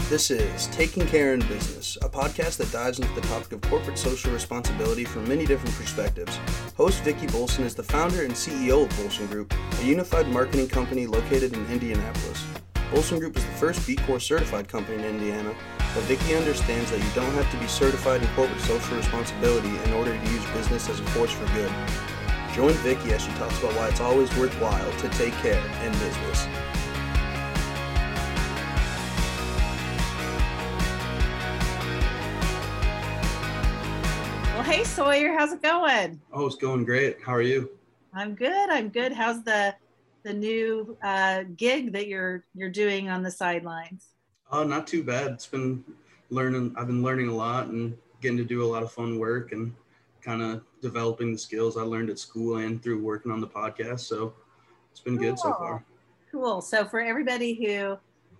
This is Taking Care in Business, a podcast that dives into the topic of corporate social responsibility from many different perspectives. Host Vicky Bolson is the founder and CEO of Bolson Group, a unified marketing company located in Indianapolis. Bolson Group is the first B Corp certified company in Indiana, but Vicky understands that you don't have to be certified in corporate social responsibility in order to use business as a force for good. Join Vicky as she talks about why it's always worthwhile to take care in business. Hey Sawyer, how's it going? Oh, it's going great. How are you? I'm good. How's the new gig that you're doing on the sidelines? Oh, not too bad. I've been learning a lot and getting to do a lot of fun work and kind of developing the skills I learned at school and through working on the podcast. So it's been good so far. Cool. So for everybody who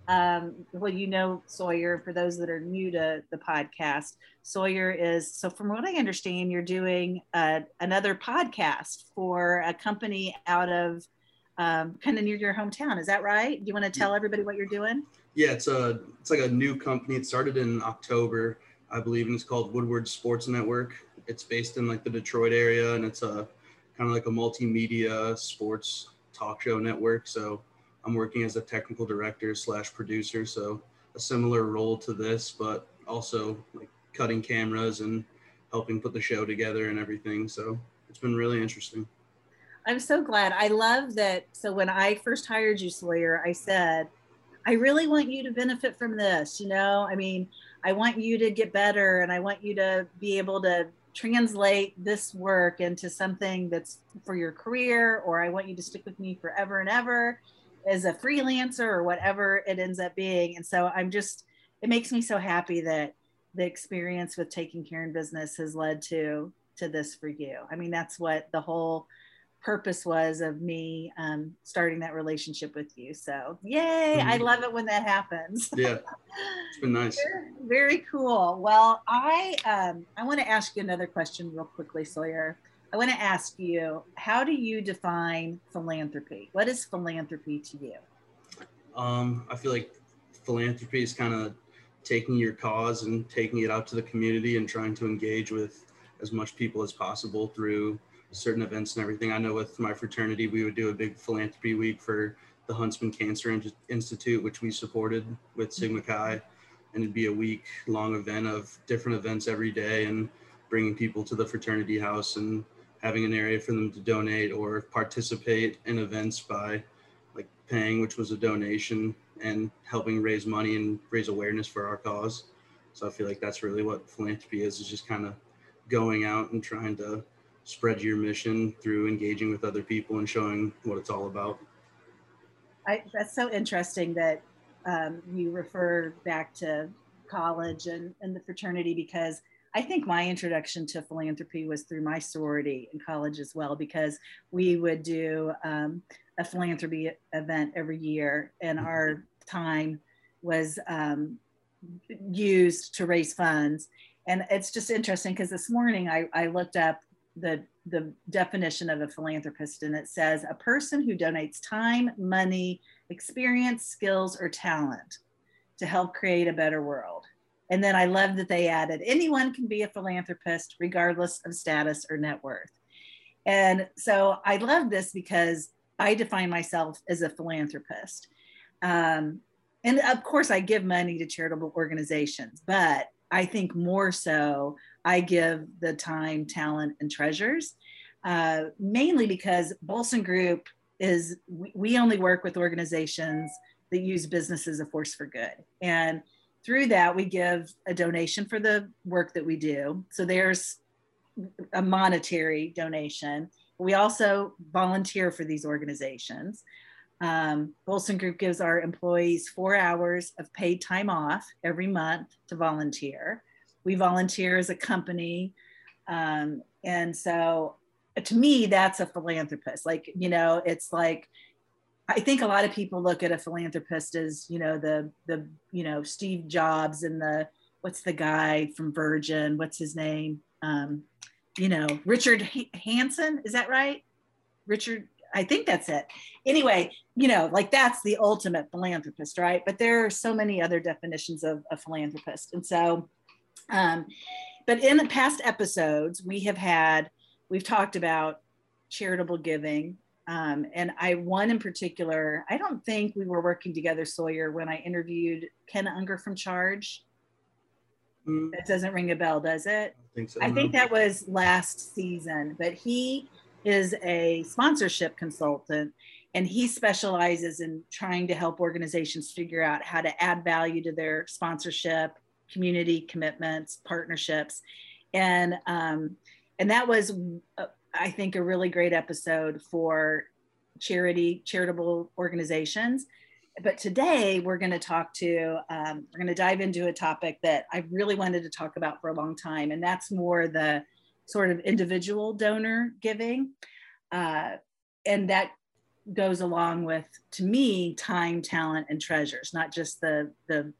Sawyer, for those that are new to the podcast, Sawyer is, so from what I understand, you're doing another podcast for a company out of kind of near your hometown. Is that right? Do you want to tell everybody what you're doing? Yeah, it's like a new company. It started in October, I believe, and it's called Woodward Sports Network. It's based in like the Detroit area, and it's a kind of like a multimedia sports talk show network. So I'm working as a technical director / producer, so a similar role to this, but also like cutting cameras and helping put the show together and everything. So it's been really interesting. I'm so glad. I love that. So when I first hired you, Sawyer, I said, I really want you to benefit from this. I mean, I want you to get better and I want you to be able to translate this work into something that's for your career, or I want you to stick with me forever and ever as a freelancer or whatever it ends up being. And so it makes me so happy that the experience with Taking Care in Business has led to this for you. I mean, that's what the whole purpose was of me starting that relationship with you. So yay, I love it when that happens. Yeah, it's been nice. Very cool. Well, I want to ask you another question real quickly, Sawyer. I want to ask you, how do you define philanthropy? What is philanthropy to you? I feel like philanthropy is kind of taking your cause and taking it out to the community and trying to engage with as much people as possible through certain events and everything. I know with my fraternity, we would do a big philanthropy week for the Huntsman Cancer Institute, which we supported with Sigma Chi. And it'd be a week-long event of different events every day and bringing people to the fraternity house and having an area for them to donate or participate in events by like paying, which was a donation, and helping raise money and raise awareness for our cause. So I feel like that's really what philanthropy is just kind of going out and trying to spread your mission through engaging with other people and showing what it's all about. That's so interesting that you refer back to college and the fraternity, because I think my introduction to philanthropy was through my sorority in college as well, because we would do a philanthropy event every year, and our time was used to raise funds. And it's just interesting because this morning I looked up the definition of a philanthropist, and it says a person who donates time, money, experience, skills, or talent to help create a better world. And then I love that they added, anyone can be a philanthropist regardless of status or net worth. And so I love this because I define myself as a philanthropist. And of course I give money to charitable organizations, but I think more so I give the time, talent, and treasures, mainly because Bolson Group we only work with organizations that use business as a force for good. And through that, we give a donation for the work that we do. So there's a monetary donation. We also volunteer for these organizations. Bolson Group gives our employees 4 hours of paid time off every month to volunteer. We volunteer as a company. And so to me, that's a philanthropist. Like, it's like, I think a lot of people look at a philanthropist as, the Steve Jobs and what's the guy from Virgin? What's his name? Richard Hanson. Is that right? Richard, I think that's it. Anyway, you know, like that's the ultimate philanthropist, right? But there are so many other definitions of a philanthropist. And so, but in the past episodes, we've talked about charitable giving. And one in particular, I don't think we were working together, Sawyer, when I interviewed Ken Unger from Charge. That doesn't ring a bell, does it? I think so. I think that was last season, but he is a sponsorship consultant and he specializes in trying to help organizations figure out how to add value to their sponsorship, community commitments, partnerships. And that was, I think, a really great episode for charitable organizations. But today we're going to dive into a topic that I really wanted to talk about for a long time. And that's more the sort of individual donor giving. And that goes along with, to me, time, talent, and treasures, not just the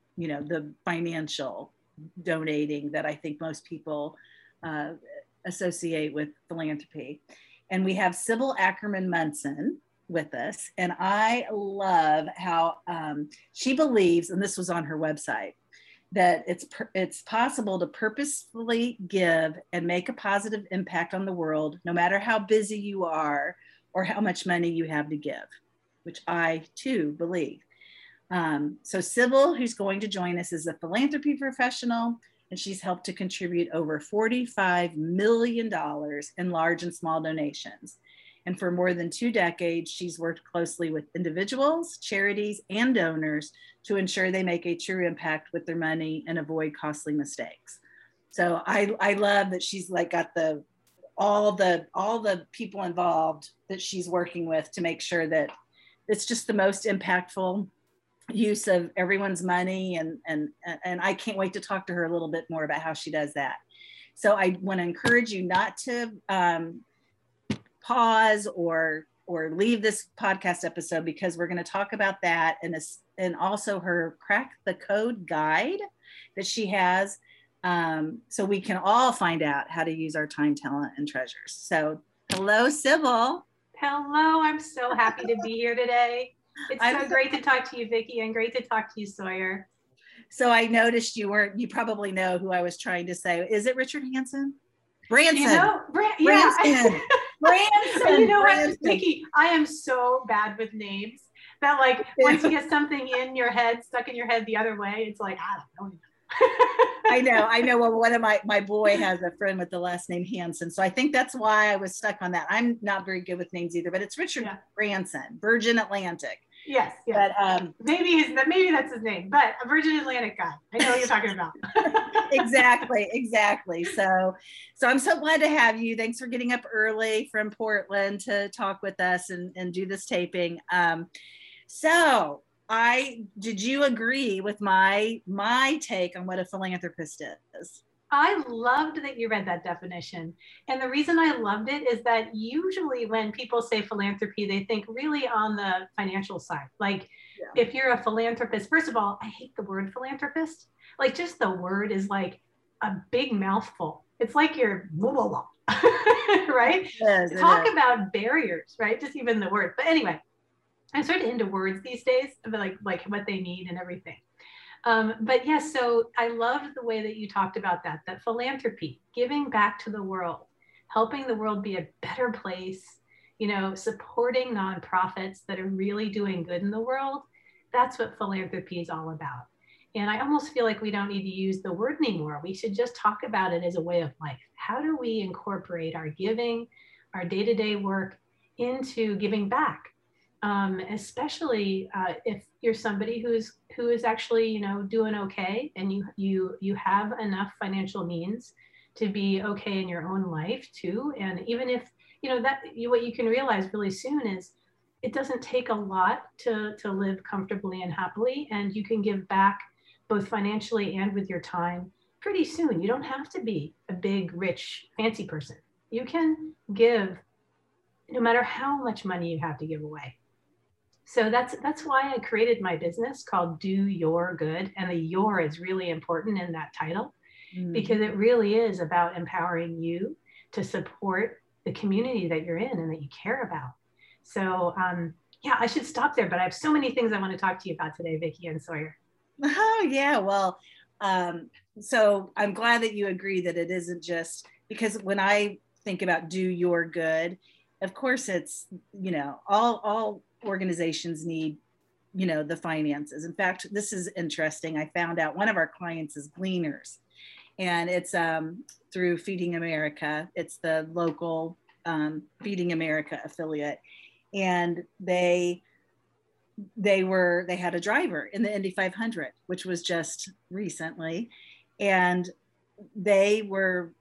financial donating that I think most people associate with philanthropy. And we have Sybil Ackerman Munson with us. And I love how she believes, and this was on her website, that it's possible to purposefully give and make a positive impact on the world, no matter how busy you are or how much money you have to give, which I too believe. So Sybil, who's going to join us, is a philanthropy professional, and she's helped to contribute over $45 million in large and small donations. And for more than 2 decades, she's worked closely with individuals, charities, and donors to ensure they make a true impact with their money and avoid costly mistakes. So I love that she's like got all the people involved that she's working with to make sure that it's just the most impactful use of everyone's money. And I can't wait to talk to her a little bit more about how she does that. So I want to encourage you not to pause or leave this podcast episode, because we're going to talk about that and also her Crack the Code guide that she has, so we can all find out how to use our time, talent, and treasures. So hello, Sybil. Hello, I'm so happy to be here today. It's so great to talk to you, Vicki, and great to talk to you, Sawyer. So I noticed you probably know who I was trying to say. Is it Richard Hansen? Branson. You know, Branson. Branson. You know what, Vicki, I am so bad with names that like once you get something in your head, stuck in your head the other way, it's like, I don't know. I know. Well, one of my boy has a friend with the last name Hansen. So I think that's why I was stuck on that. I'm not very good with names either, but it's Richard Branson, Virgin Atlantic. Yes. But maybe that's his name, but a Virgin Atlantic guy. I know what you're talking about. Exactly. So I'm so glad to have you. Thanks for getting up early from Portland to talk with us and do this taping. Did you agree with my take on what a philanthropist is? I loved that you read that definition. And the reason I loved it is that usually when people say philanthropy, they think really on the financial side. Like if you're a philanthropist, first of all, I hate the word philanthropist. Like just the word is like a big mouthful. It's like you're blah, blah, blah. Right? Talk about barriers, right? Just even the word. But anyway, I'm sort of into words these days, but like what they mean and everything. But yes, so I loved the way that you talked about that philanthropy, giving back to the world, helping the world be a better place, supporting nonprofits that are really doing good in the world. That's what philanthropy is all about. And I almost feel like we don't need to use the word anymore. We should just talk about it as a way of life. How do we incorporate our giving, our day-to-day work into giving back? Especially if you're somebody who is actually doing okay, and you have enough financial means to be okay in your own life too. And even if what you can realize really soon is it doesn't take a lot to live comfortably and happily, and you can give back both financially and with your time pretty soon. You don't have to be a big, rich, fancy person. You can give no matter how much money you have to give away. So that's why I created my business called Do Your Good. And the your is really important in that title, because it really is about empowering you to support the community that you're in and that you care about. So yeah, I should stop there, but I have so many things I want to talk to you about today, Vicki and Sawyer. Oh yeah, well, so I'm glad that you agree that it isn't just, because when I think about do your good, of course it's, you know, all organizations need, you know, the finances. In fact, this is interesting. I found out one of our clients is Gleaners, and it's through Feeding America. It's the local Feeding America affiliate, and they had a driver in the Indy 500, which was just recently, and they were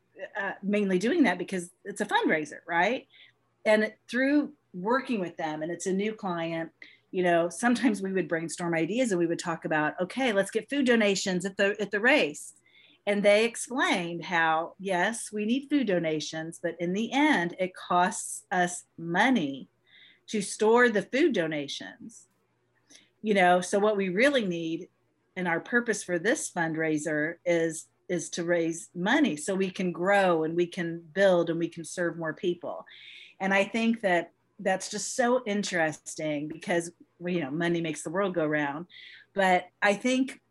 mainly doing that because it's a fundraiser, right? And through working with them, and it's a new client, you know, sometimes we would brainstorm ideas and we would talk about, okay, let's get food donations at the race. And they explained how, yes, we need food donations, but in the end, it costs us money to store the food donations. You know, so what we really need, and our purpose for this fundraiser is to raise money so we can grow and we can build and we can serve more people. And I think that that's just so interesting because, well, you know, money makes the world go round. But I think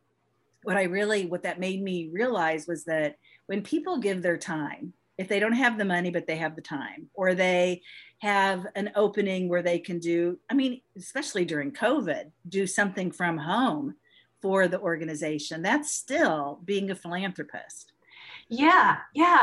what that made me realize was that when people give their time, if they don't have the money, but they have the time, or they have an opening where they can do, I mean, especially during COVID, do something from home for the organization, that's still being a philanthropist. Yeah.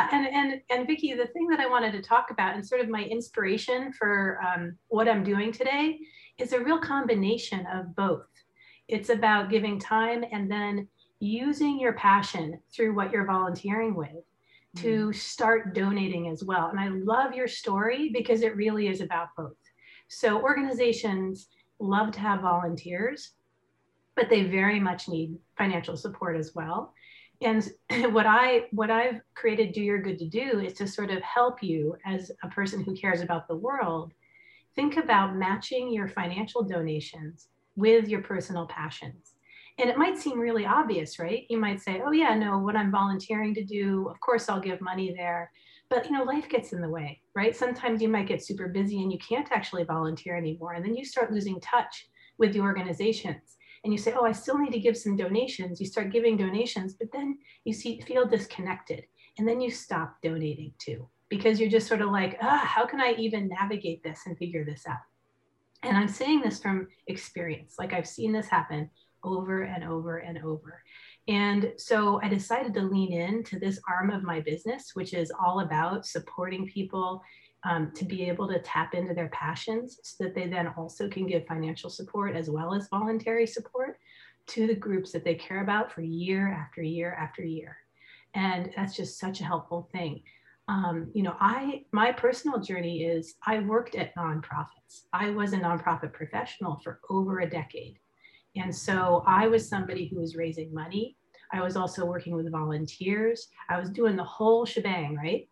And Vicki, the thing that I wanted to talk about and sort of my inspiration for what I'm doing today is a real combination of both. It's about giving time and then using your passion through what you're volunteering with to start donating as well. And I love your story because it really is about both. So organizations love to have volunteers, but they very much need financial support as well. And what I've created Do Your Good to do is to sort of help you as a person who cares about the world, think about matching your financial donations with your personal passions. And it might seem really obvious, right? You might say, oh yeah, no, what I'm volunteering to do, of course I'll give money there. But you know, life gets in the way, right? Sometimes you might get super busy and you can't actually volunteer anymore. And then you start losing touch with the organizations. And you say, oh, I still need to give some donations. You start giving donations, but then you feel disconnected. And then you stop donating too, because you're just sort of like, how can I even navigate this and figure this out? And I'm saying this from experience. Like I've seen this happen over and over and over. And so I decided to lean into this arm of my business, which is all about supporting people to be able to tap into their passions so that they then also can give financial support as well as voluntary support to the groups that they care about for year after year after year. And that's just such a helpful thing. You know, my personal journey is I worked at nonprofits. I was a nonprofit professional for over a decade. And so I was somebody who was raising money. I was also working with volunteers. I was doing the whole shebang, right?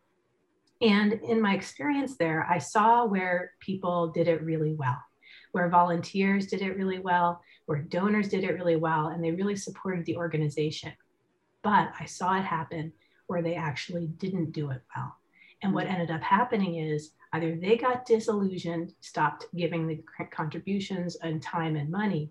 And in my experience there, I saw where people did it really well, where volunteers did it really well, where donors did it really well, and they really supported the organization. But I saw it happen where they actually didn't do it well. And what ended up happening is either they got disillusioned, stopped giving the contributions and time and money,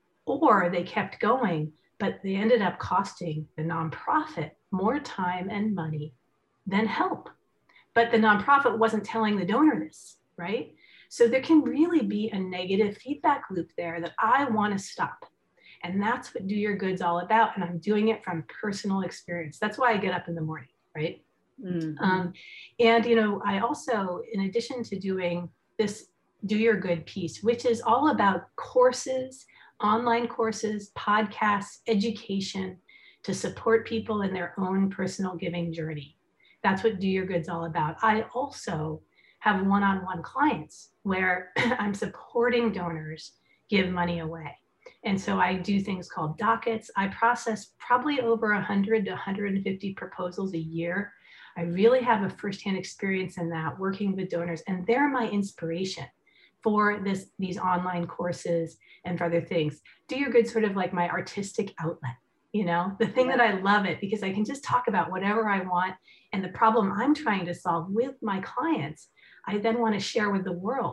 or they kept going, but they ended up costing the nonprofit more time and money than help. But the nonprofit wasn't telling the donor this, right? So there can really be a negative feedback loop there that I want to stop. And that's what Do Your Good's all about. And I'm doing it from personal experience. That's why I get up in the morning, right? Mm-hmm. And, you know, I also, in addition to doing this Do Your Good piece, which is all about courses, online courses, podcasts, education to support people in their own personal giving journey. That's what Do Your Good's all about. I also have one-on-one clients where I'm supporting donors give money away. And so I do things called dockets. I process probably over 100 to 150 proposals a year. I really have a firsthand experience in that, working with donors, and they're my inspiration for these online courses and for other things. Do Your Good sort of like my artistic outlet, you know, the thing that I love it because I can just talk about whatever I want, and the problem I'm trying to solve with my clients, I then want to share with the world.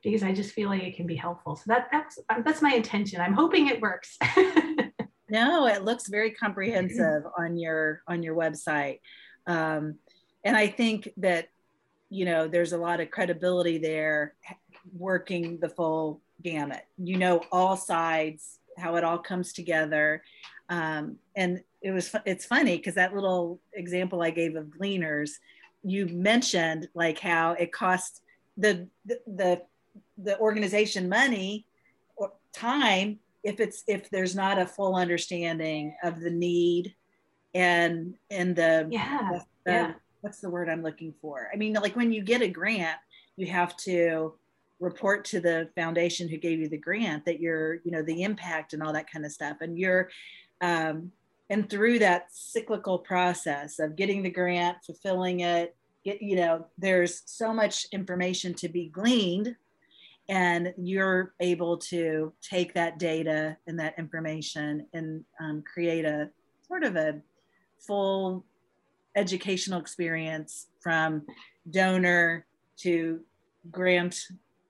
because I just feel like it can be helpful. So that's my intention. I'm hoping it works. No, it looks very comprehensive on your website. And I think that, you know, there's a lot of credibility there, working the full gamut, you know, all sides, how it all comes together. And it's funny because that little example I gave of Gleaners, you mentioned like how it costs the organization money or time if there's not a full understanding of the need and what's the word I'm looking for? I mean, like when you get a grant, you have to report to the foundation who gave you the grant that you're, you know, the impact and all that kind of stuff. And and through that cyclical process of getting the grant, fulfilling it, you know, there's so much information to be gleaned, and you're able to take that data and that information and create a sort of a full educational experience from donor to grantee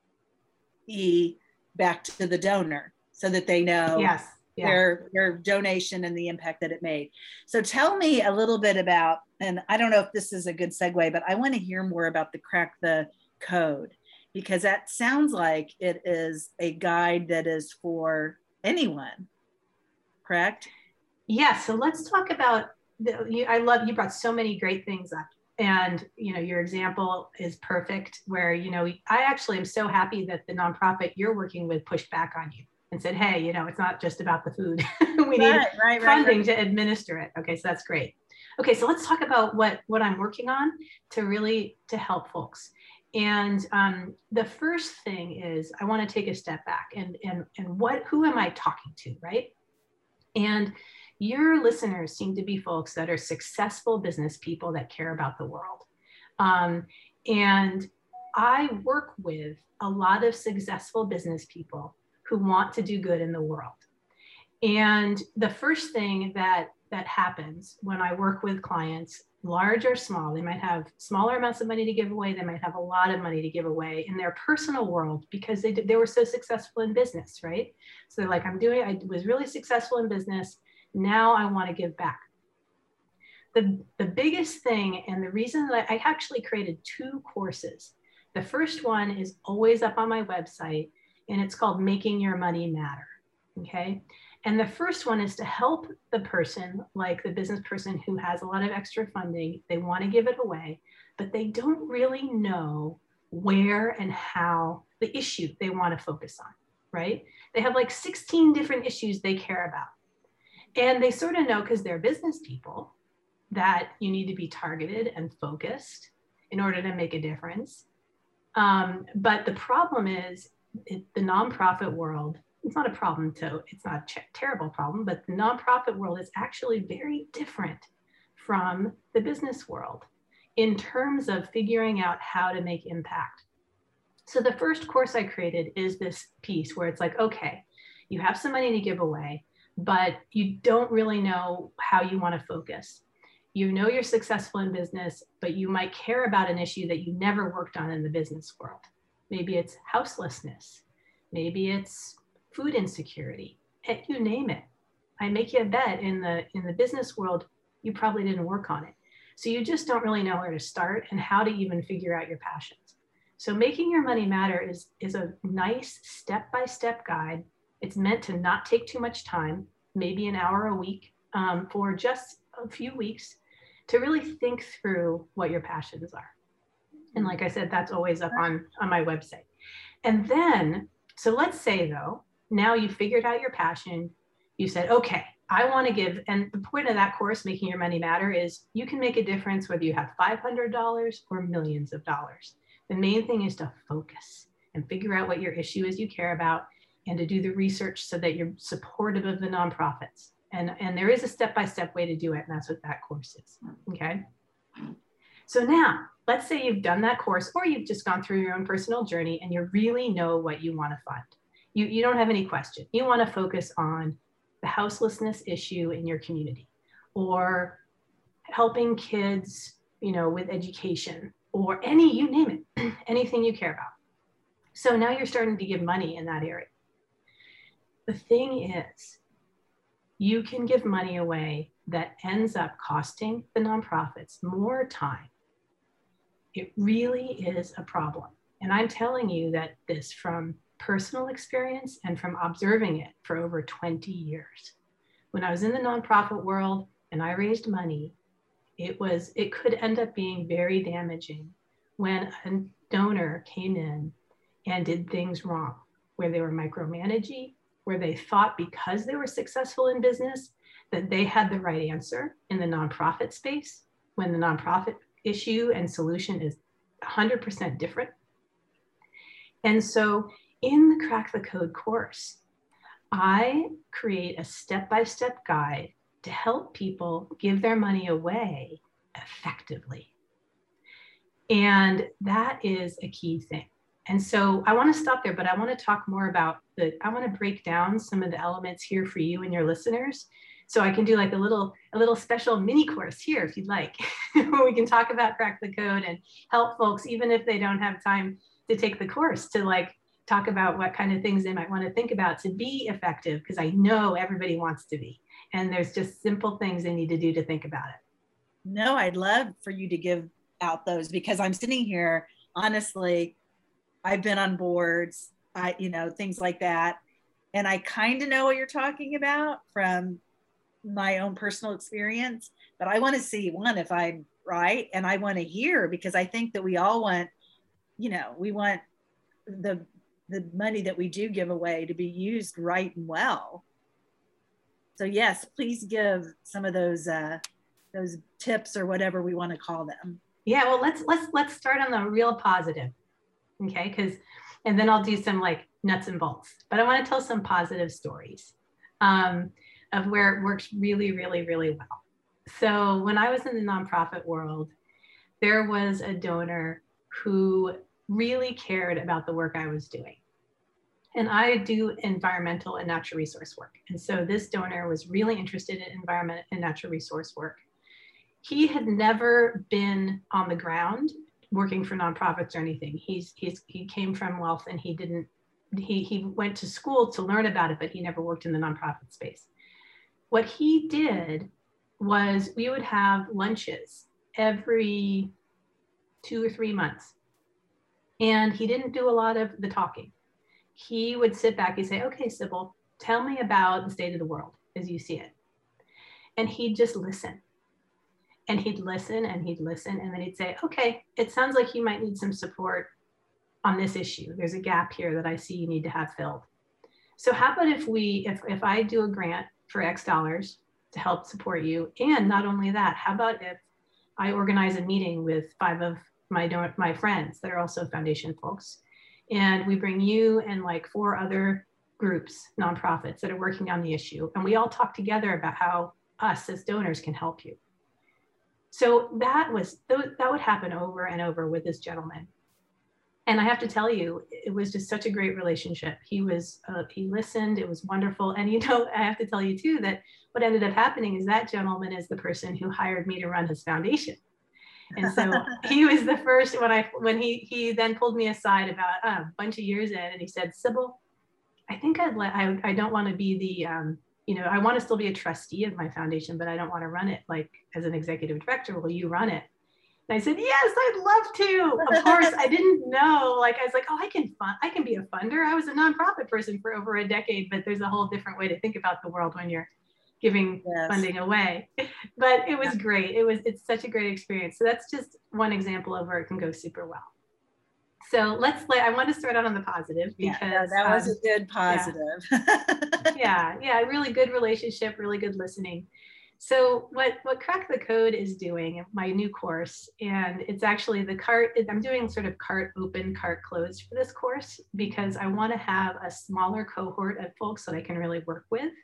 back to the donor so that they know their donation and the impact that it made. So tell me a little bit about, and I don't know if this is a good segue, but I want to hear more about the Crack the Code, because that sounds like it is a guide that is for anyone, correct? Yeah, so let's talk about, I love, you brought so many great things up. And, you know, your example is perfect where, you know, I actually am so happy that the nonprofit you're working with pushed back on you and said, hey, you know, it's not just about the food. We need funding to administer it. Okay, so that's great. Okay, so let's talk about what I'm working on to help folks. And the first thing is I want to take a step back and who am I talking to, right? And your listeners seem to be folks that are successful business people that care about the world. And I work with a lot of successful business people who want to do good in the world. And the first thing that happens when I work with clients, large or small, they might have smaller amounts of money to give away, they might have a lot of money to give away in their personal world because they were so successful in business, right? So they're like, I was really successful in business, now I want to give back. The biggest thing, and the reason that I actually created 2 courses. The first one is always up on my website, and it's called Making Your Money Matter, okay? And the first one is to help the person, like the business person who has a lot of extra funding, they want to give it away, but they don't really know where and how the issue they want to focus on, right? They have like 16 different issues they care about. And they sort of know, because they're business people, that you need to be targeted and focused in order to make a difference. But the problem is the nonprofit world, it's not a problem, it's not a terrible problem, but the nonprofit world is actually very different from the business world in terms of figuring out how to make impact. So the first course I created is this piece where it's like, okay, you have some money to give away, but you don't really know how you want to focus. You know you're successful in business, but you might care about an issue that you never worked on in the business world. Maybe it's houselessness. Maybe it's food insecurity. You name it. I make you a bet in the business world, you probably didn't work on it. So you just don't really know where to start and how to even figure out your passions. So Making Your Money Matter is a nice step-by-step guide. It's meant to not take too much time, maybe an hour a week for just a few weeks to really think through what your passions are. And like I said, that's always up on my website. And then, so let's say though, now you figured out your passion, you said, okay, I want to give, and the point of that course, Making Your Money Matter, is you can make a difference whether you have $500 or millions of dollars. The main thing is to focus and figure out what your issue is you care about, and to do the research so that you're supportive of the nonprofits. And there is a step-by-step way to do it, and that's what that course is, okay? So now, let's say you've done that course, or you've just gone through your own personal journey and you really know what you want to fund. You don't have any question. You want to focus on the houselessness issue in your community, or helping kids, you know, with education, or you name it, anything you care about. So now you're starting to give money in that area. The thing is, you can give money away that ends up costing the nonprofits more time. It really is a problem. And I'm telling you that this from personal experience and from observing it for over 20 years. When I was in the nonprofit world and I raised money, it could end up being very damaging when a donor came in and did things wrong, where they were micromanaging, where they thought because they were successful in business that they had the right answer in the nonprofit space, when the nonprofit issue and solution is 100% different. And so in the Crack the Code course, I create a step-by-step guide to help people give their money away effectively. And that is a key thing. And so I want to stop there, but I want to talk more about I want to break down some of the elements here for you and your listeners. So I can do like a little special mini course here, if you'd like, where we can talk about Crack the Code and help folks, even if they don't have time to take the course, to like talk about what kind of things they might want to think about to be effective, because I know everybody wants to be. And there's just simple things they need to do to think about it. No, I'd love for you to give out those, because I'm sitting here, honestly, I've been on boards, things like that. And I kind of know what you're talking about from my own personal experience, but I want to see, one, if I'm right. And I want to hear, because I think that we all want, we want the money that we do give away to be used right and well. So yes, please give some of those tips, or whatever we want to call them. Yeah, well, let's start on the real positive. Okay, and then I'll do some like nuts and bolts, but I want to tell some positive stories of where it works really, really, really well. So when I was in the nonprofit world, there was a donor who really cared about the work I was doing. And I do environmental and natural resource work. And so this donor was really interested in environment and natural resource work. He had never been on the ground working for nonprofits or anything. He came from wealth, and he went to school to learn about it, but he never worked in the nonprofit space. What he did was we would have lunches every 2 or 3 months. And he didn't do a lot of the talking. He would sit back and say, okay, Sybil, tell me about the state of the world as you see it. And he'd just listen. And he'd listen and he'd listen. And then he'd say, okay, it sounds like you might need some support on this issue. There's a gap here that I see you need to have filled. So how about if I do a grant for X dollars to help support you? And not only that, how about if I organize a meeting with 5 of my friends that are also foundation folks, and we bring you and like 4 other groups, nonprofits that are working on the issue, and we all talk together about how us as donors can help you. So that would happen over and over with this gentleman. And I have to tell you, it was just such a great relationship. He listened, it was wonderful. And I have to tell you too, that what ended up happening is that gentleman is the person who hired me to run his foundation. And so he was the first, when he then pulled me aside about a bunch of years in, and he said, Sybil, I think I don't want to be the, I want to still be a trustee of my foundation, but I don't want to run it like as an executive director. Will you run it? And I said, yes, I'd love to. Of course, I didn't know, I was like, oh, I can be a funder. I was a nonprofit person for over a decade, but there's a whole different way to think about the world when you're giving funding away. But it was great. It's such a great experience. So that's just one example of where it can go super well. So I want to start out on the positive, because that was a good positive. Yeah, really good relationship, really good listening. So what Crack the Code is doing, my new course, and it's actually I'm doing sort of cart open, cart closed for this course, because I want to have a smaller cohort of folks that I can really work with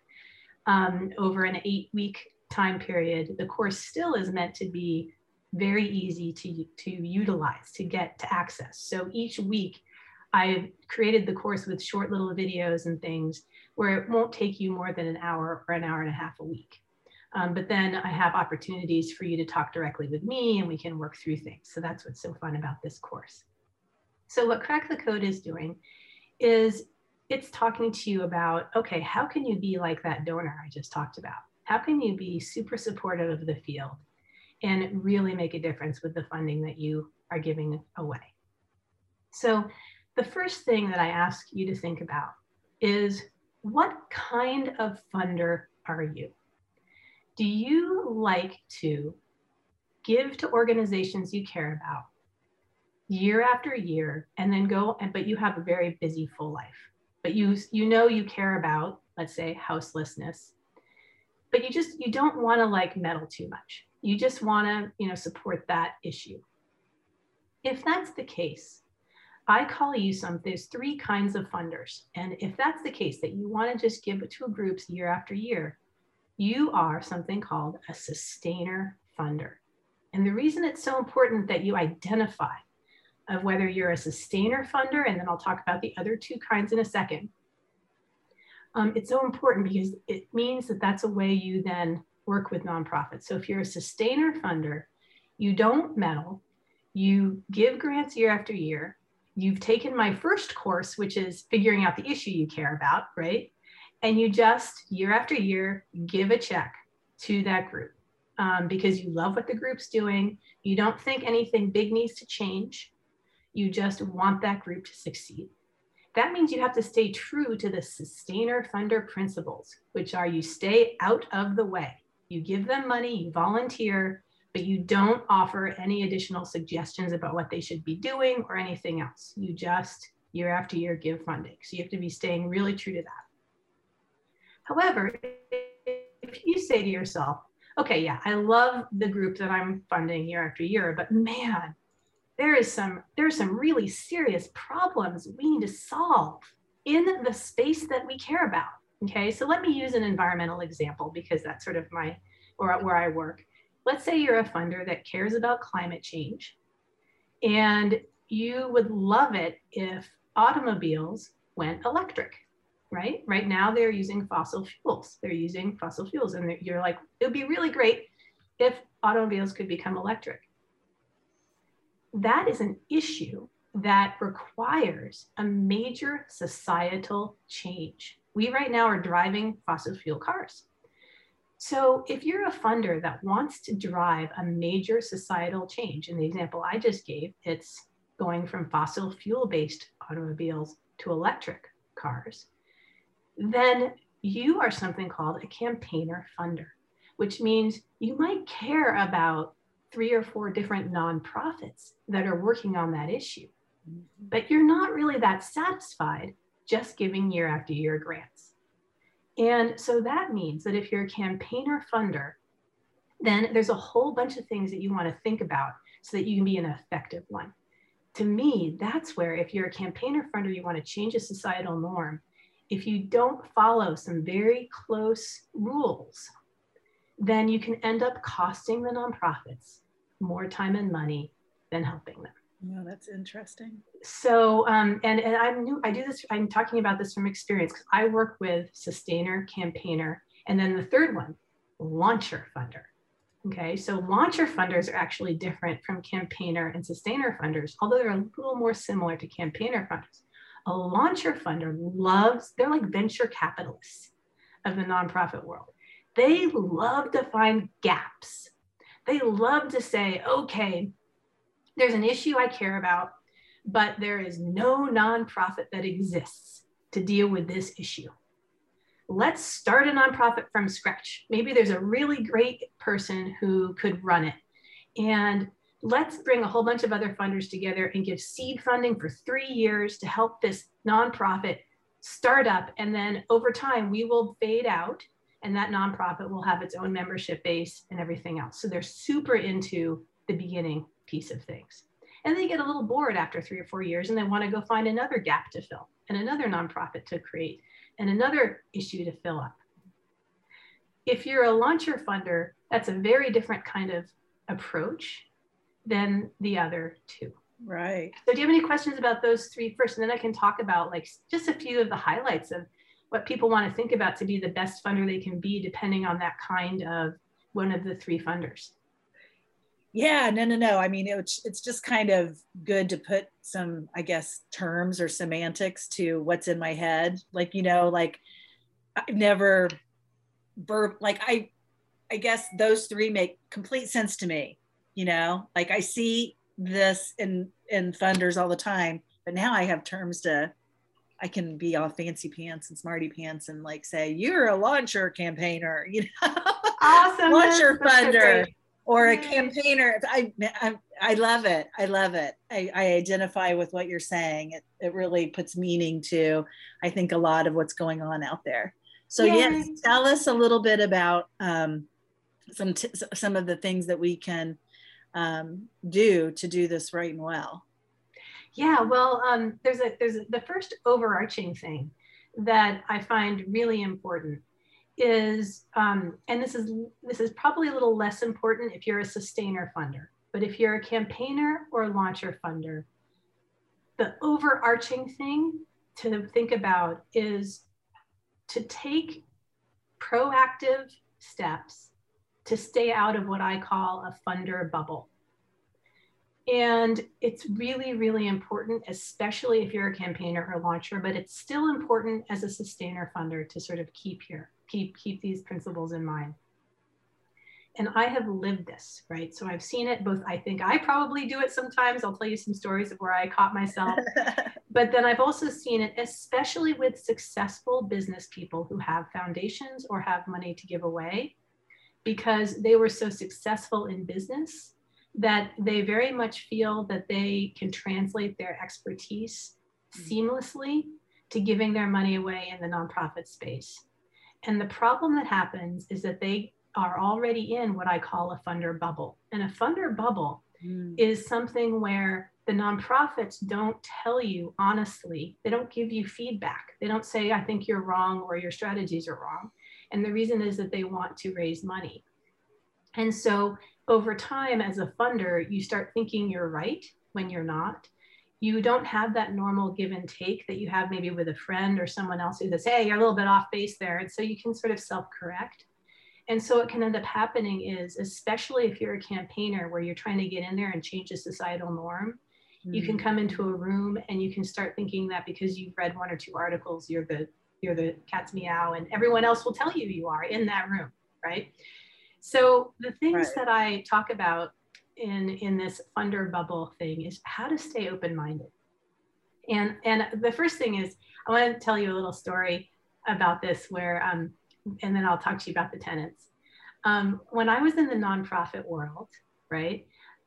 over an 8-week time period. The course still is meant to be very easy to utilize, to get to access. So each week I've created the course with short little videos and things where it won't take you more than an hour or an hour and a half a week. But then I have opportunities for you to talk directly with me, and we can work through things. So that's what's so fun about this course. So what Crack the Code is doing is it's talking to you about, okay, how can you be like that donor I just talked about? How can you be super supportive of the field and really make a difference with the funding that you are giving away? So the first thing that I ask you to think about is, what kind of funder are you? Do you like to give to organizations you care about year after year and then go, but you have a very busy, full life, but you know you care about, let's say, houselessness, but you don't want to like meddle too much. You just want to, support that issue. If that's the case, I call you there's three kinds of funders. And if that's the case, that you want to just give it to groups year after year, you are something called a sustainer funder. And the reason it's so important that you identify of whether you're a sustainer funder, and then I'll talk about the other two kinds in a second. It's so important because it means that that's a way you then work with nonprofits. So if you're a sustainer funder, you don't meddle, you give grants year after year. You've taken my first course, which is figuring out the issue you care about, right? And you just year after year give a check to that group because you love what the group's doing. You don't think anything big needs to change. You just want that group to succeed. That means you have to stay true to the sustainer funder principles, which are you stay out of the way. You give them money, you volunteer, but you don't offer any additional suggestions about what they should be doing or anything else. You just year after year give funding. So you have to be staying really true to that. However, if you say to yourself, okay, yeah, I love the group that I'm funding year after year, but man, there's some really serious problems we need to solve in the space that we care about. Okay, so let me use an environmental example because that's sort of where I work. Let's say you're a funder that cares about climate change and you would love it if automobiles went electric, right? Right now they're using fossil fuels. And you're like, it would be really great if automobiles could become electric. That is an issue that requires a major societal change. We right now are driving fossil fuel cars. So if you're a funder that wants to drive a major societal change, in the example I just gave, it's going from fossil fuel-based automobiles to electric cars, then you are something called a campaigner funder, which means you might care about 3 or 4 different nonprofits that are working on that issue, but you're not really that satisfied just giving year after year grants. And so that means that if you're a campaigner funder, then there's a whole bunch of things that you want to think about so that you can be an effective one. To me, that's where if you're a campaigner funder, you want to change a societal norm. If you don't follow some very close rules, then you can end up costing the nonprofits more time and money than helping them. No, that's interesting. So, and I do this, I'm talking about this from experience because I work with sustainer, campaigner, and then the third one, launcher funder. Okay, so launcher funders are actually different from campaigner and sustainer funders, although they're a little more similar to campaigner funders. A launcher funder they're like venture capitalists of the nonprofit world. They love to find gaps. They love to say, okay, there's an issue I care about, but there is no nonprofit that exists to deal with this issue. Let's start a nonprofit from scratch. Maybe there's a really great person who could run it. And let's bring a whole bunch of other funders together and give seed funding for 3 years to help this nonprofit start up. And then over time, we will fade out and that nonprofit will have its own membership base and everything else. So they're super into the beginning piece of things. And they get a little bored after 3 or 4 years and they want to go find another gap to fill and another nonprofit to create and another issue to fill up. If you're a launcher funder, that's a very different kind of approach than the other two. Right. So do you have any questions about those 3 first? And then I can talk about like just a few of the highlights of what people want to think about to be the best funder they can be, depending on that kind of one of the 3 funders. Yeah, no. I mean, it's just kind of good to put some, I guess, terms or semantics to what's in my head. Like, like I've never like I guess those three make complete sense to me. Like I see this in funders all the time, but now I have terms I can be all fancy pants and smarty pants and like say, you're a launcher campaigner, Awesome. launcher funder. So or a campaigner. I love it. I love it. I identify with what you're saying. It really puts meaning to, I think, a lot of what's going on out there. So yes, tell us a little bit about some of the things that we can do to do this right and well. Yeah, well, there's the first overarching thing that I find really important is, and this is probably a little less important if you're a sustainer funder, but if you're a campaigner or launcher funder, the overarching thing to think about is to take proactive steps to stay out of what I call a funder bubble. And it's really, really important, especially if you're a campaigner or launcher, but it's still important as a sustainer funder to sort of keep these principles in mind. And I have lived this, right? So I've seen it both. I think I probably do it sometimes. I'll tell you some stories of where I caught myself. But then I've also seen it, especially with successful business people who have foundations or have money to give away, because they were so successful in business that they very much feel that they can translate their expertise seamlessly to giving their money away in the nonprofit space. And the problem that happens is that they are already in what I call a funder bubble. And a funder bubble is something where the nonprofits don't tell you honestly, they don't give you feedback. They don't say, I think you're wrong or your strategies are wrong. And the reason is that they want to raise money. And so over time as a funder, you start thinking you're right when you're not. You don't have that normal give and take that you have maybe with a friend or someone else who says, hey, you're a little bit off base there. And so you can sort of self-correct. And so what can end up happening is, especially if you're a campaigner where you're trying to get in there and change a societal norm, you can come into a room and you can start thinking that because you've read one or two articles, you're the cat's meow, and everyone else will tell you are in that room, right? So the things that I talk about in this funder bubble thing is how to stay open-minded. And the first thing is, I want to tell you a little story about this where, and then I'll talk to you about the tenants. When I was in the nonprofit world, right,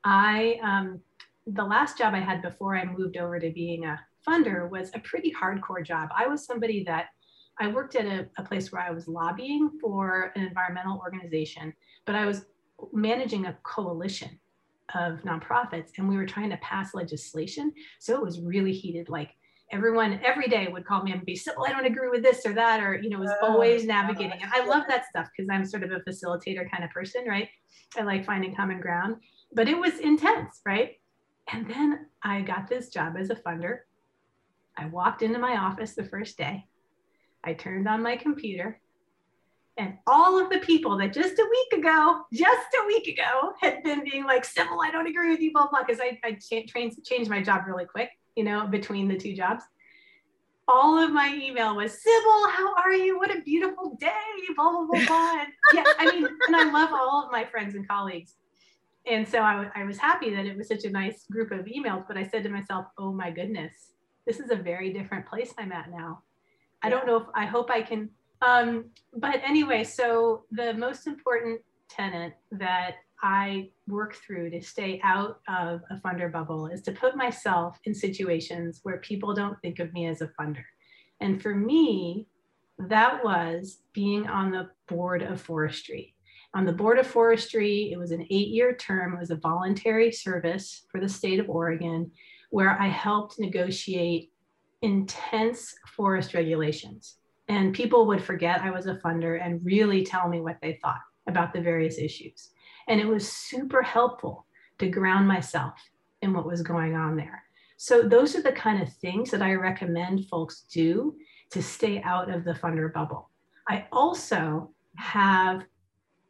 the last job I had before I moved over to being a funder was a pretty hardcore job. I was somebody that I worked at a place where I was lobbying for an environmental organization, but I was managing a coalition of nonprofits and we were trying to pass legislation. So it was really heated. Like everyone every day would call me and be, so I don't agree with this or that, or, was always navigating. And I love that stuff because I'm sort of a facilitator kind of person, right? I like finding common ground, but it was intense, right? And then I got this job as a funder. I walked into my office the first day. I turned on my computer and all of the people that just a week ago had been being like, Sybil, I don't agree with you, blah, blah, because I changed my job really quick, between the two jobs. All of my email was, Sybil, how are you? What a beautiful day, blah, blah, blah, blah. Yeah, and I love all of my friends and colleagues. And so I was happy that it was such a nice group of emails, but I said to myself, oh my goodness, this is a very different place I'm at now. I don't know I hope I can, but anyway, so the most important tenet that I work through to stay out of a funder bubble is to put myself in situations where people don't think of me as a funder. And for me, that was being on the board of forestry. On the board of forestry, it was an 8-year term. It was a voluntary service for the state of Oregon, where I helped negotiate intense forest regulations. And people would forget I was a funder and really tell me what they thought about the various issues. And it was super helpful to ground myself in what was going on there. So those are the kind of things that I recommend folks do to stay out of the funder bubble. I also have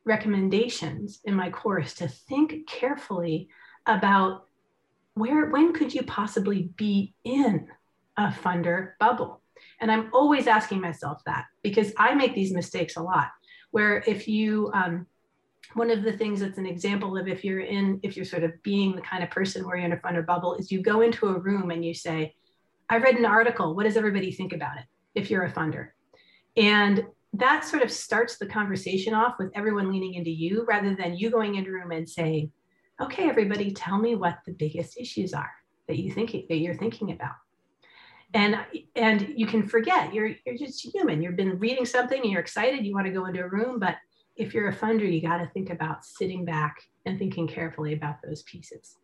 recommendations in my course to think carefully about when could you possibly be in a funder bubble? And I'm always asking myself that, because I make these mistakes a lot, where if you, one of the things that's an example of if you're sort of being the kind of person where you're in a funder bubble is you go into a room and you say, I read an article, what does everybody think about it? If you're a funder. And that sort of starts the conversation off with everyone leaning into you, rather than you going into a room and saying, okay, everybody, tell me what the biggest issues are that you're thinking about. And you can forget, you're just human. You've been reading something and you're excited, you want to go into a room, but if you're a funder, you got to think about sitting back and thinking carefully about those pieces.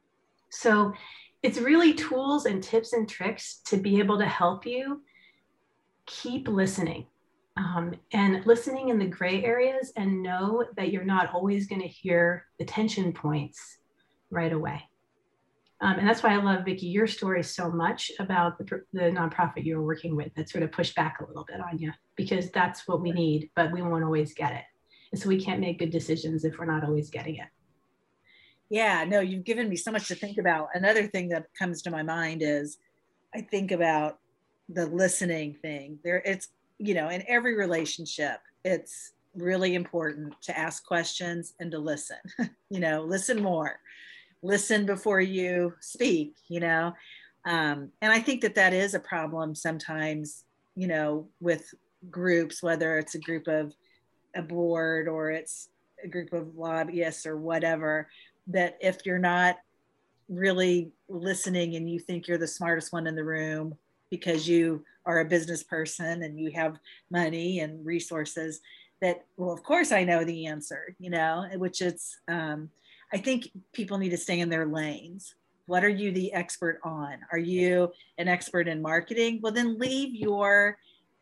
So it's really tools and tips and tricks to be able to help you keep listening. And listening in the gray areas, and know that you're not always going to hear the tension points right away. And that's why I love, Vicki, your story so much about the nonprofit you were working with that sort of pushed back a little bit on you, because that's what we need, but we won't always get it. And so we can't make good decisions if we're not always getting it. Yeah, no, you've given me so much to think about. Another thing that comes to my mind is I think about the listening thing. It's, you know, in every relationship, it's really important to ask questions and to listen. You know, listen more, listen before you speak, you know. And I think that is a problem sometimes, you know, with groups, whether it's a group of a board or it's a group of lobbyists or whatever, that if you're not really listening and you think you're the smartest one in the room because you are a business person and you have money and resources, that, well, of course I know the answer, you know, which it's, I think people need to stay in their lanes. What are you the expert on? Are you an expert in marketing? Well, then leave your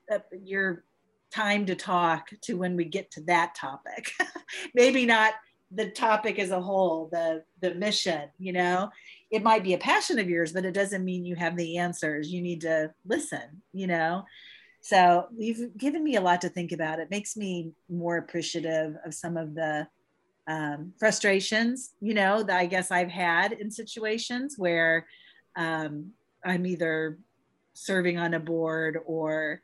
time to talk to when we get to that topic. Maybe not the topic as a whole, the mission, you know. It might be a passion of yours, but it doesn't mean you have the answers. You need to listen, you know. So you've given me a lot to think about. It makes me more appreciative of some of the frustrations, you know, that I guess I've had in situations where I'm either serving on a board or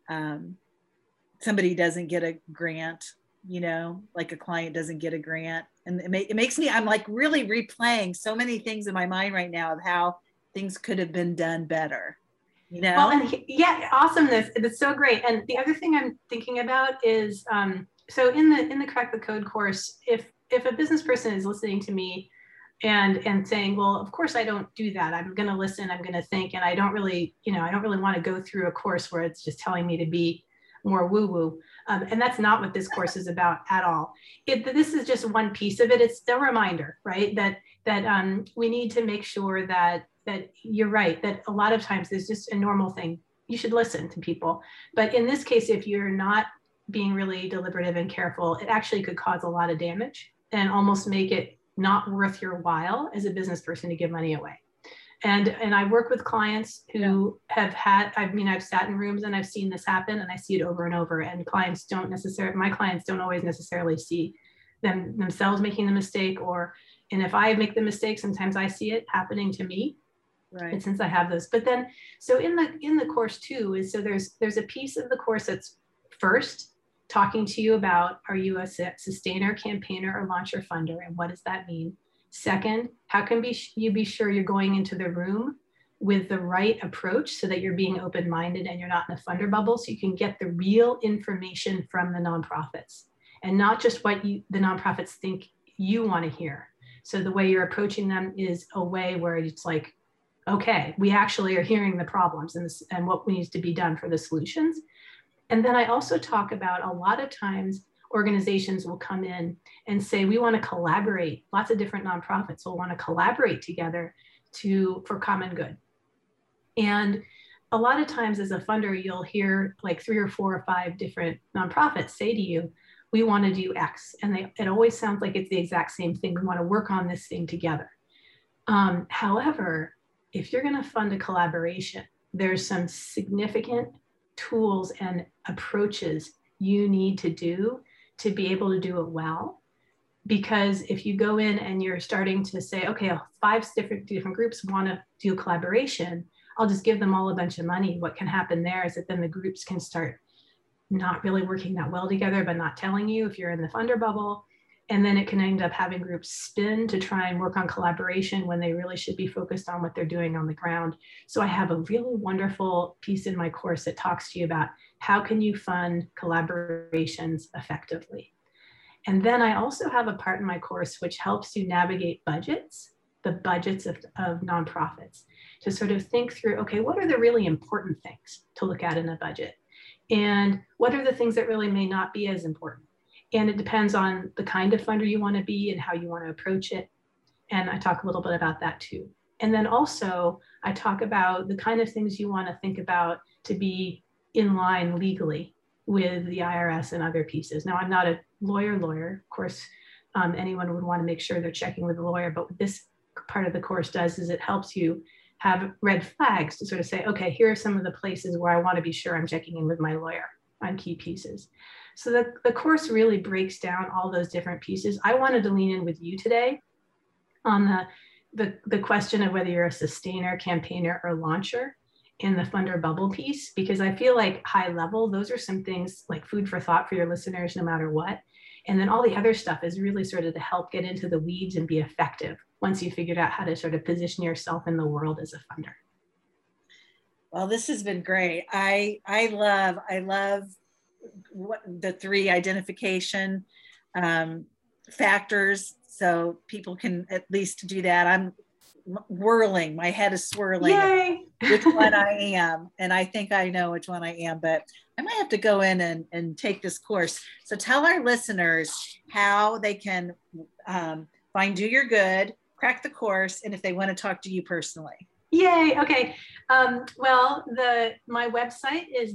somebody doesn't get a grant, you know, like a client doesn't get a grant. And it makes me, I'm like really replaying so many things in my mind right now of how things could have been done better, you know? Well, and yeah, awesomeness. It's so great. And the other thing I'm thinking about is, so in the Crack the Code course, if a business person is listening to me and saying, well, of course I don't do that. I'm going to listen, I'm going to think, and I don't really want to go through a course where it's just telling me to be more woo-woo. And that's not what this course is about at all. This is just one piece of it. It's a reminder, right? That we need to make sure that you're right, that a lot of times there's just a normal thing. You should listen to people. But in this case, if you're not being really deliberative and careful, it actually could cause a lot of damage and almost make it not worth your while as a business person to give money away. And I work with clients who have had, I've sat in rooms and I've seen this happen, and I see it over and over. And my clients don't always necessarily see themselves making the mistake, and if I make the mistake, sometimes I see it happening to me. Right. And since I have those, but then, so in the course too, is so there's a piece of the course that's first talking to you about, are you a sustainer, campaigner, or launcher funder? And what does that mean? Second, how can you be sure you're going into the room with the right approach so that you're being open-minded and you're not in a funder bubble, so you can get the real information from the nonprofits and not just what the nonprofits think you want to hear. So the way you're approaching them is a way where it's like, okay, we actually are hearing the problems and what needs to be done for the solutions. And then I also talk about, a lot of times organizations will come in and say, we want to collaborate. Lots of different nonprofits will want to collaborate together for common good. And a lot of times as a funder, you'll hear like 3 or 4 or 5 different nonprofits say to you, we want to do X. And it always sounds like it's the exact same thing. We want to work on this thing together. However, if you're going to fund a collaboration, there's some significant tools and approaches you need to do to be able to do it well. Because if you go in and you're starting to say, okay, 5 different groups want to do collaboration, I'll just give them all a bunch of money. What can happen there is that then the groups can start not really working that well together, but not telling you if you're in the funder bubble. And then it can end up having groups spin to try and work on collaboration when they really should be focused on what they're doing on the ground. So I have a really wonderful piece in my course that talks to you about how can you fund collaborations effectively. And then I also have a part in my course which helps you navigate budgets, the budgets of nonprofits, to sort of think through, okay, what are the really important things to look at in a budget? And what are the things that really may not be as important? And it depends on the kind of funder you want to be and how you want to approach it. And I talk a little bit about that too. And then also I talk about the kind of things you want to think about to be in line legally with the IRS and other pieces. Now, I'm not a lawyer. Of course, anyone would want to make sure they're checking with a lawyer, but what this part of the course does is it helps you have red flags to sort of say, okay, here are some of the places where I want to be sure I'm checking in with my lawyer on key pieces. So the course really breaks down all those different pieces. I wanted to lean in with you today on the question of whether you're a sustainer, campaigner, or launcher in the funder bubble piece, because I feel like high level, those are some things like food for thought for your listeners, no matter what. And then all the other stuff is really sort of to help get into the weeds and be effective once you figured out how to sort of position yourself in the world as a funder. Well, this has been great. I love what the 3 identification factors, so people can at least do that. I'm whirling, my head is swirling. Yay! Which one I am, and I think I know which one I am, but I might have to go in and take this course. So tell our listeners how they can find Do Your Good, crack the course, and if they want to talk to you personally. Yay. Okay. Well, my website is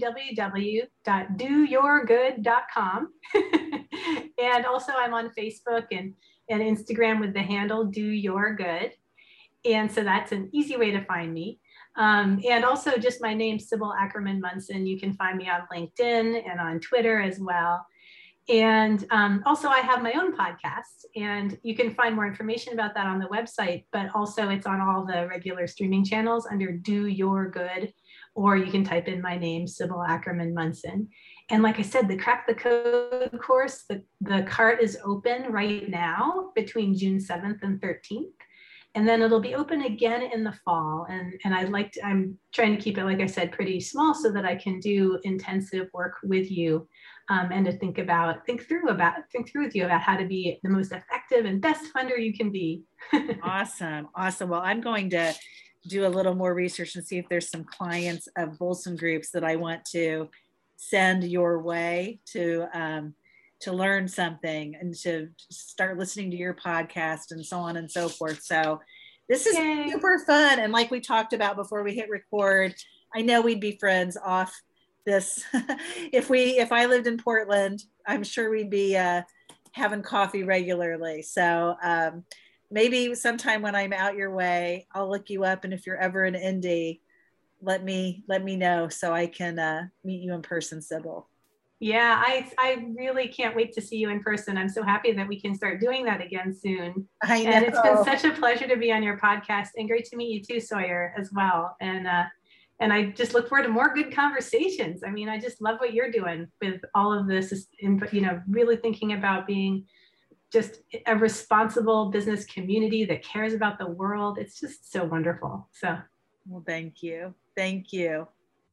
www.doyourgood.com. And also I'm on Facebook and Instagram with the handle Do Your Good. And so that's an easy way to find me. And also just my name, Sybil Ackerman Munson. You can find me on LinkedIn and on Twitter as well. And also I have my own podcast, and you can find more information about that on the website, but also it's on all the regular streaming channels under Do Your Good, or you can type in my name, Sybil Ackerman Munson. And like I said, the Crack the Code course, the cart is open right now between June 7th and 13th. And then it'll be open again in the fall. And I'm trying to keep it, like I said, pretty small so that I can do intensive work with you and to think through with you about how to be the most effective and best funder you can be. Awesome. Well, I'm going to do a little more research and see if there's some clients of Bolson Groups that I want to send your way to learn something and to start listening to your podcast and so on and so forth. So this is super fun. And like we talked about before we hit record, I know we'd be friends off this. If I lived in Portland, I'm sure we'd be having coffee regularly. So maybe sometime when I'm out your way, I'll look you up. And if you're ever in Indy, let me know so I can meet you in person, Sybil. Yeah, I really can't wait to see you in person. I'm so happy that we can start doing that again soon. I know. And it's been such a pleasure to be on your podcast, and great to meet you too, Sawyer, as well. And I just look forward to more good conversations. I mean, I just love what you're doing with all of this, really thinking about being just a responsible business community that cares about the world. It's just so wonderful. So, well, thank you. Thank you.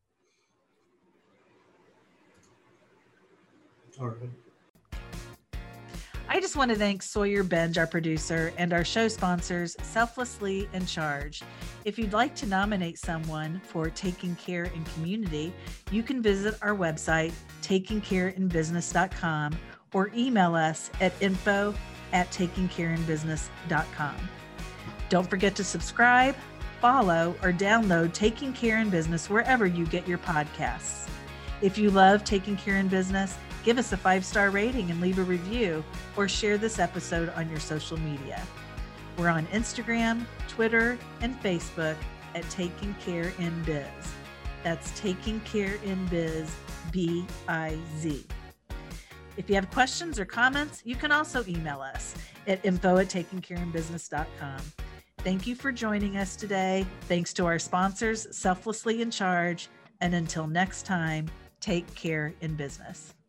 All right. I just want to thank Sawyer Benge, our producer, and our show sponsors, Selflessly and Charge. If you'd like to nominate someone for Taking Care in Community, you can visit our website, takingcareinbusiness.com, or email us at info@takingcareinbusiness.com. Don't forget to subscribe, follow, or download Taking Care in Business wherever you get your podcasts. If you love Taking Care in Business, give us a 5-star rating and leave a review, or share this episode on your social media. We're on Instagram, Twitter, and Facebook at Taking Care in Biz. That's Taking Care in Biz, B-I-Z. If you have questions or comments, you can also email us at info@takingcareinbusiness.com. Thank you for joining us today. Thanks to our sponsors, Selflessly in Charge. And until next time, take care in business.